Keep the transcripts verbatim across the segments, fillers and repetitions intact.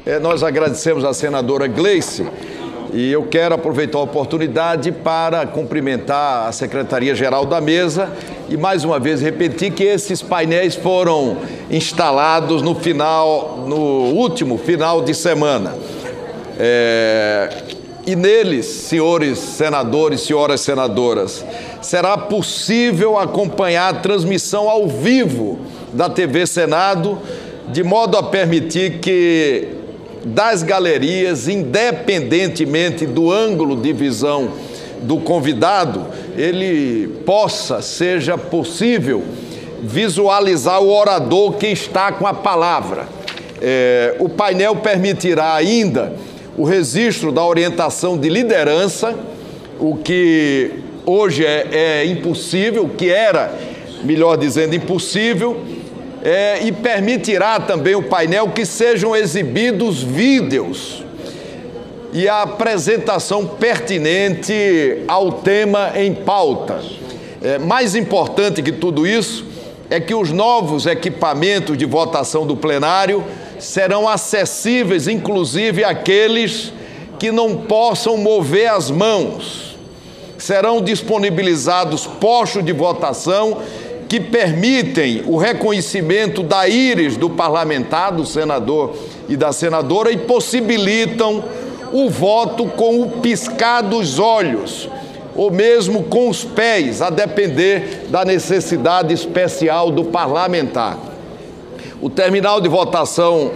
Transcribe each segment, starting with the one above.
É, nós agradecemos à senadora Gleice e eu quero aproveitar a oportunidade para cumprimentar a Secretaria-Geral da Mesa e, mais uma vez, repetir que esses painéis foram instalados no final, no último final de semana. É, e neles, senhores senadores, senhoras senadoras, será possível acompanhar a transmissão ao vivo da T V Senado, de modo a permitir que das galerias, independentemente do ângulo de visão do convidado, ele possa, seja possível, visualizar o orador que está com a palavra. É, o painel permitirá ainda o registro da orientação de liderança, o que hoje é, é impossível, o que era, melhor dizendo, impossível. É, e permitirá também o painel que sejam exibidos vídeos e a apresentação pertinente ao tema em pauta. É, mais importante que tudo isso é que os novos equipamentos de votação do plenário serão acessíveis, inclusive àqueles que não possam mover as mãos. Serão disponibilizados postos de votação que permitem o reconhecimento da íris do parlamentar, do senador e da senadora, e possibilitam o voto com o piscar dos olhos, ou mesmo com os pés, a depender da necessidade especial do parlamentar. O terminal de votação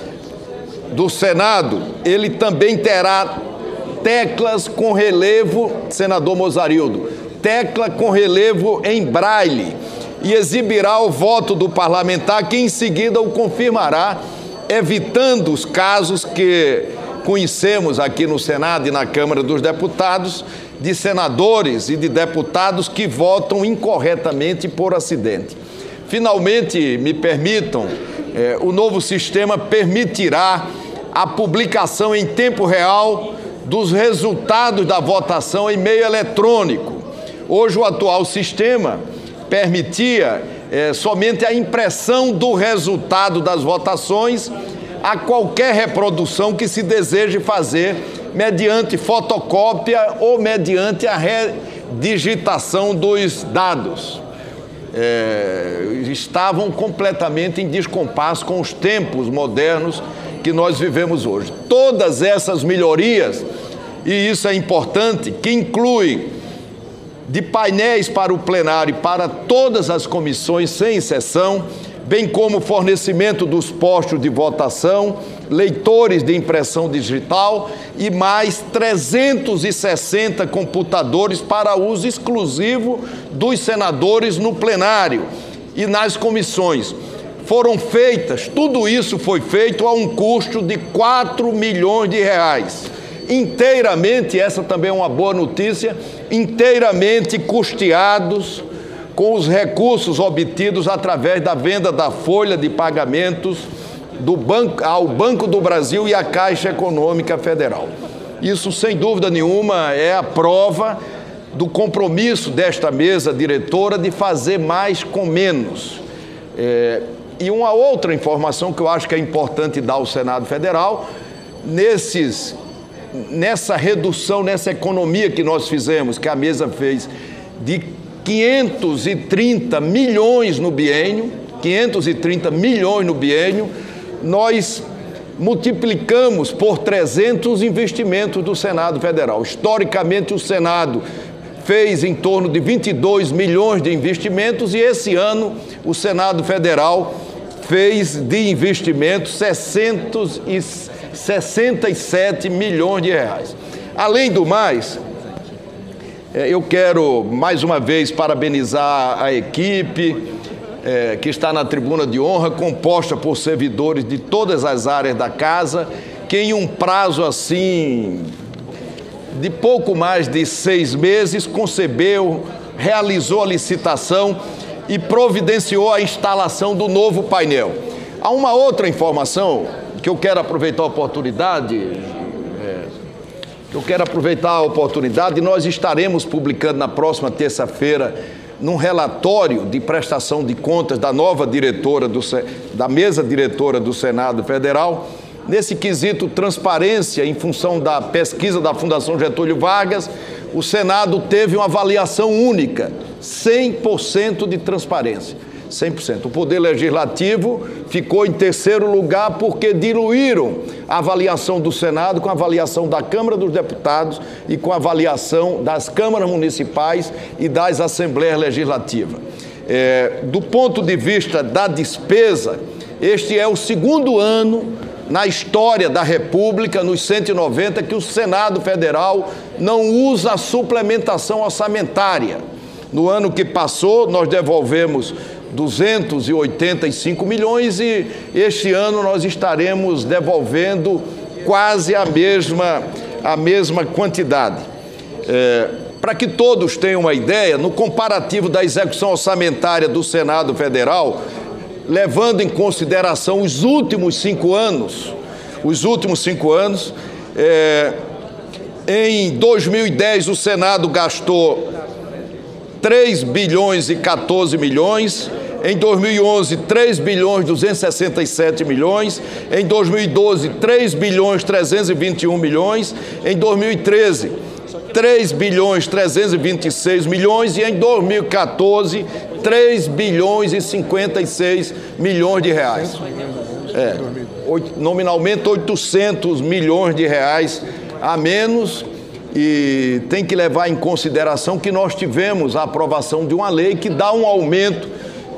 do Senado, ele também terá teclas com relevo, senador Mozarildo, tecla com relevo em braille, e exibirá o voto do parlamentar, que em seguida o confirmará, evitando os casos que conhecemos aqui no Senado e na Câmara dos Deputados, de senadores e de deputados que votam incorretamente por acidente. Finalmente, me permitam, eh, o novo sistema permitirá a publicação em tempo real dos resultados da votação em meio eletrônico. Hoje, o atual sistema permitia é, somente a impressão do resultado das votações a qualquer reprodução que se deseje fazer mediante fotocópia ou mediante a redigitação dos dados. É, estavam completamente em descompasso com os tempos modernos que nós vivemos hoje. Todas essas melhorias, e isso é importante, que inclui de painéis para o plenário e para todas as comissões, sem exceção, bem como fornecimento dos postos de votação, leitores de impressão digital e mais trezentos e sessenta computadores para uso exclusivo dos senadores no plenário e nas comissões. Foram feitas, tudo isso foi feito a um custo de quatro milhões de reais. Inteiramente, essa também é uma boa notícia, inteiramente custeados com os recursos obtidos através da venda da folha de pagamentos do banco, ao Banco do Brasil e à Caixa Econômica Federal. Isso, sem dúvida nenhuma, é a prova do compromisso desta mesa diretora de fazer mais com menos. É, e uma outra informação que eu acho que é importante dar ao Senado Federal, nesses... nessa redução, nessa economia que nós fizemos, que a mesa fez, de quinhentos e trinta milhões no biênio, quinhentos e trinta milhões no biênio, nós multiplicamos por trezentos os investimentos do Senado Federal. Historicamente, o Senado fez em torno de vinte e dois milhões de investimentos e esse ano o Senado Federal fez de investimentos seiscentos e sessenta e sete milhões de reais. Além do mais, eu quero mais uma vez parabenizar a equipe é, que está na tribuna de honra, composta por servidores de todas as áreas da casa, que em um prazo assim de pouco mais de seis meses concebeu, realizou a licitação e providenciou a instalação do novo painel. Há uma outra informação que eu quero aproveitar a oportunidade, é, eu quero aproveitar a oportunidade, nós estaremos publicando na próxima terça-feira, num relatório de prestação de contas da nova diretora, do, da mesa diretora do Senado Federal, Nesse quesito transparência, em função da pesquisa da Fundação Getúlio Vargas, o Senado teve uma avaliação única, cem por cento de transparência, cem por cento. O Poder Legislativo ficou em terceiro lugar porque diluíram a avaliação do Senado com a avaliação da Câmara dos Deputados e com a avaliação das câmaras municipais e das Assembleias Legislativas. É, do ponto de vista da despesa, este é o segundo ano na história da República, nos cento e noventa, que o Senado Federal não usa a suplementação orçamentária. No ano que passou, nós devolvemos duzentos e oitenta e cinco milhões e este ano nós estaremos devolvendo quase a mesma, a mesma quantidade. É, para que todos tenham uma ideia, no comparativo da execução orçamentária do Senado Federal, levando em consideração os últimos cinco anos, os últimos cinco anos, é, em dois mil e dez o Senado gastou três bilhões e quatorze milhões, em dois mil e onze, três bilhões duzentos e sessenta e sete milhões, em dois mil e doze, três bilhões trezentos e vinte e um milhões, em dois mil e treze, três bilhões trezentos e vinte e seis milhões e em dois mil e quatorze, três bilhões e cinquenta e seis milhões de reais. É, nominalmente oitocentos milhões de reais a menos, e tem que levar em consideração que nós tivemos a aprovação de uma lei que dá um aumento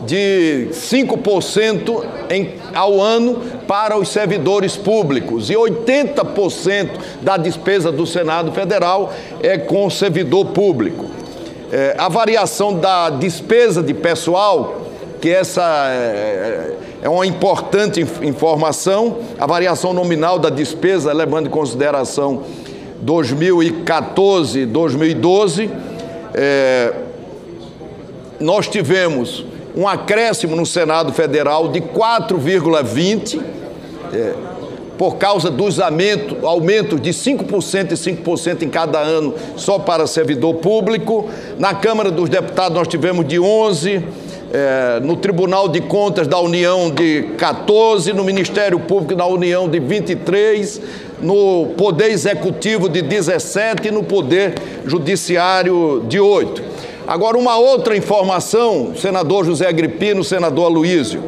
de cinco por cento em, ao ano para os servidores públicos e oitenta por cento da despesa do Senado Federal é com o servidor público. É, a variação da despesa de pessoal, que essa é, é uma importante informação, a variação nominal da despesa, levando em consideração dois mil e quatorze, dois mil e doze, é, nós tivemos um acréscimo no Senado Federal de quatro vírgula vinte, é, por causa dos aumentos, aumentos de cinco por cento e cinco por cento em cada ano só para servidor público. Na Câmara dos Deputados nós tivemos de onze, é, no Tribunal de Contas da União de quatorze, no Ministério Público da União de vinte e três, no Poder Executivo de dezessete e no Poder Judiciário de oito. Agora, uma outra informação, senador José Agripino, senador Aloísio,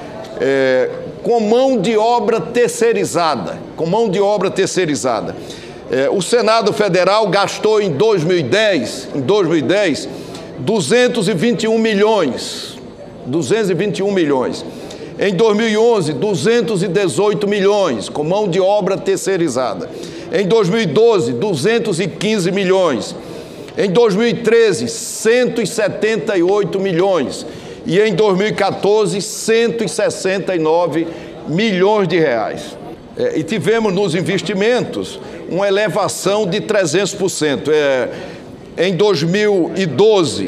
é, com mão de obra terceirizada, com mão de obra terceirizada. É, o Senado Federal gastou em dois mil e dez, em dois mil e dez, duzentos e vinte e um milhões, duzentos e vinte e um milhões. Em dois mil e onze, duzentos e dezoito milhões, com mão de obra terceirizada. Em dois mil e doze, duzentos e quinze milhões. Em dois mil e treze, cento e setenta e oito milhões. E em dois mil e quatorze, cento e sessenta e nove milhões de reais. É, e tivemos nos investimentos uma elevação de trezentos por cento. É, em dois mil e doze,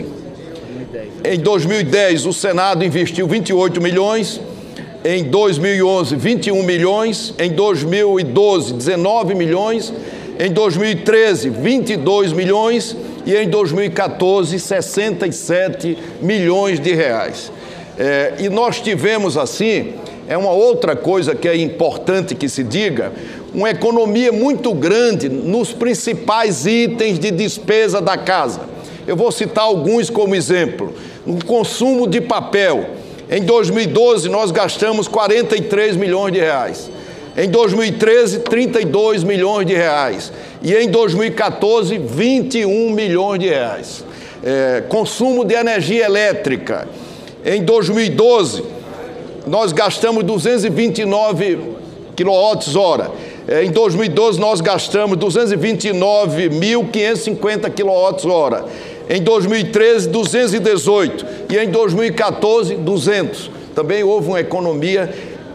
em dois mil e dez, o Senado investiu vinte e oito milhões. Em dois mil e onze, vinte e um milhões. Em dois mil e doze, dezenove milhões. Em dois mil e treze, vinte e dois milhões. E em dois mil e quatorze, sessenta e sete milhões de reais. É, e nós tivemos assim, é uma outra coisa que é importante que se diga, uma economia muito grande nos principais itens de despesa da casa. Eu vou citar alguns como exemplo. No consumo de papel, em dois mil e doze nós gastamos quarenta e três milhões de reais. Em dois mil e treze, trinta e dois milhões de reais. E em dois mil e quatorze, vinte e um milhões de reais. É, consumo de energia elétrica. Em dois mil e doze, nós gastamos duzentos e vinte e nove quilowatts-hora. É, em dois mil e doze, nós gastamos duzentos e vinte e nove mil quinhentos e cinquenta quilowatts-hora. Em dois mil e treze, duzentos e dezoito. E em dois mil e quatorze, duzentos. Também houve uma economia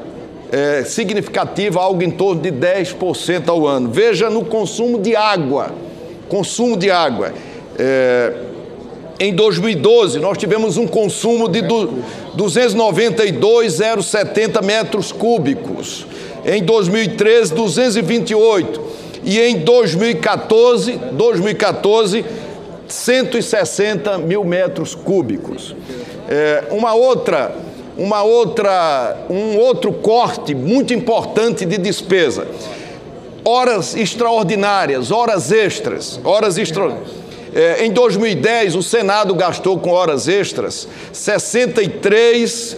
É, significativa, algo em torno de dez por cento ao ano. Veja no consumo de água, consumo de água. É, em dois mil e doze, nós tivemos um consumo de duzentos e noventa e dois mil e setenta metros cúbicos. Em dois mil e treze, duzentos e vinte e oito. E em dois mil e quatorze, dois mil e quatorze, cento e sessenta mil metros cúbicos. É, uma outra uma outra, um outro corte muito importante de despesa. Horas extraordinárias, horas extras, horas extraordinárias. É, em dois mil e dez, o Senado gastou com horas extras sessenta e três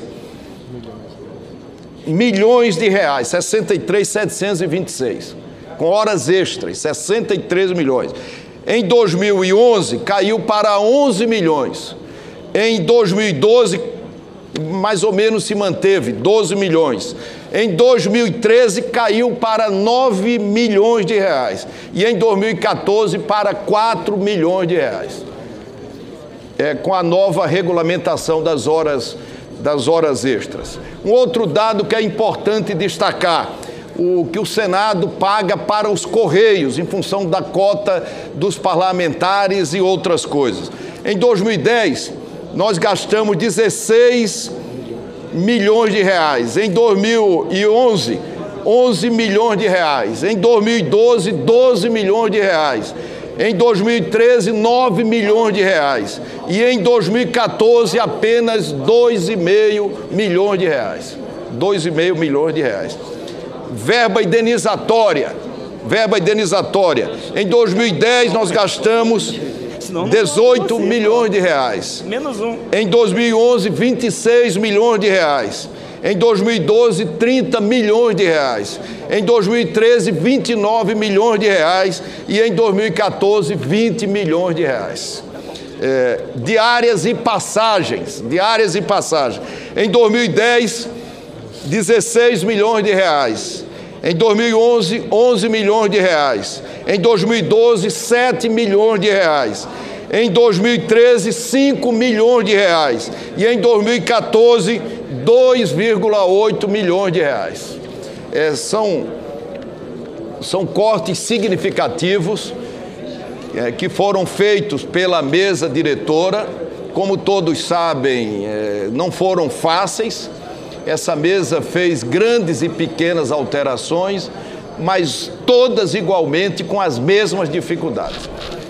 milhões de reais, sessenta e três mil setecentos e vinte e seis, com horas extras, sessenta e três milhões. Em dois mil e onze, caiu para onze milhões. Em dois mil e doze, mais ou menos se manteve, doze milhões. Em dois mil e treze, caiu para nove milhões de reais. E em dois mil e quatorze, para quatro milhões de reais. É, com a nova regulamentação das horas, das horas extras. Um outro dado que é importante destacar, o que o Senado paga para os Correios, em função da cota dos parlamentares e outras coisas. Em dois mil e dez, nós gastamos dezesseis milhões de reais. Em dois mil e onze, onze milhões de reais. Em dois mil e doze, doze milhões de reais. Em dois mil e treze, nove milhões de reais. E em dois mil e quatorze, apenas dois vírgula cinco milhões de reais. dois vírgula cinco milhões de reais. Verba indenizatória. Verba indenizatória. Em dois mil e dez, nós gastamos dezoito milhões de reais. Menos um. Em dois mil e onze, vinte e seis milhões de reais. Em dois mil e doze, trinta milhões de reais. Em dois mil e treze, vinte e nove milhões de reais. E em dois mil e quatorze, vinte milhões de reais. É, diárias e passagens. Diárias e passagens. Em dois mil e dez, dezesseis milhões de reais. Em dois mil e onze, onze milhões de reais. Em dois mil e doze, sete milhões de reais. Em dois mil e treze, cinco milhões de reais. E em dois mil e quatorze, dois vírgula oito milhões de reais. É, são, são cortes significativos é, que foram feitos pela mesa diretora. Como todos sabem, é, não foram fáceis. Essa mesa fez grandes e pequenas alterações, mas todas igualmente com as mesmas dificuldades.